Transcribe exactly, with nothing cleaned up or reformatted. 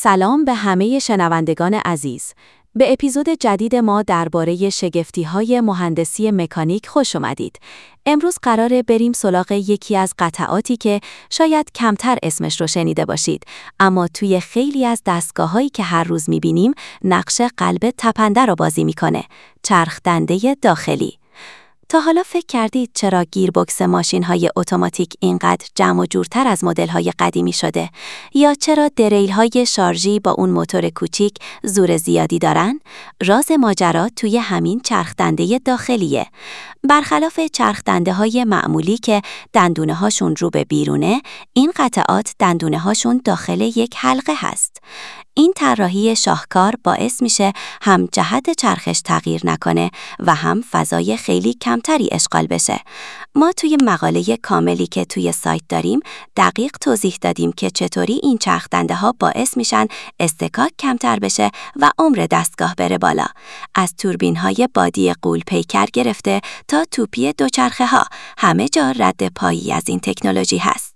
سلام به همه شنوندگان عزیز. به اپیزود جدید ما درباره شگفتی‌های مهندسی مکانیک خوش اومدید. امروز قراره بریم سراغ یکی از قطعاتی که شاید کمتر اسمش رو شنیده باشید، اما توی خیلی از دستگاه‌هایی که هر روز می‌بینیم نقش قلب تپنده رو بازی می‌کنه، چرخ دنده داخلی. تا حالا فکر کردید چرا گیربکس ماشین‌های اتوماتیک اینقدر جمع و جورتر از مدل‌های قدیمی شده؟ یا چرا دریل‌های شارژی با اون موتور کوچیک زور زیادی دارن؟ راز ماجرا توی همین چرخدنده داخلیه. برخلاف چرخدنده‌های معمولی که دندونه‌هاشون رو به بیرونه، این قطعات دندونه‌هاشون داخل یک حلقه هست. این طراحی شاهکار باعث میشه هم جهت چرخش تغییر نکنه و هم فضای خیلی کمتری اشغال بشه. ما توی مقاله کاملی که توی سایت داریم دقیق توضیح دادیم که چطوری این چرخدنده ها باعث میشن استکاک کمتر بشه و عمر دستگاه بره بالا. از توربین های بادی غول پیکر گرفته تا توپی دوچرخه ها، همه جا رد پایی از این تکنولوژی هست.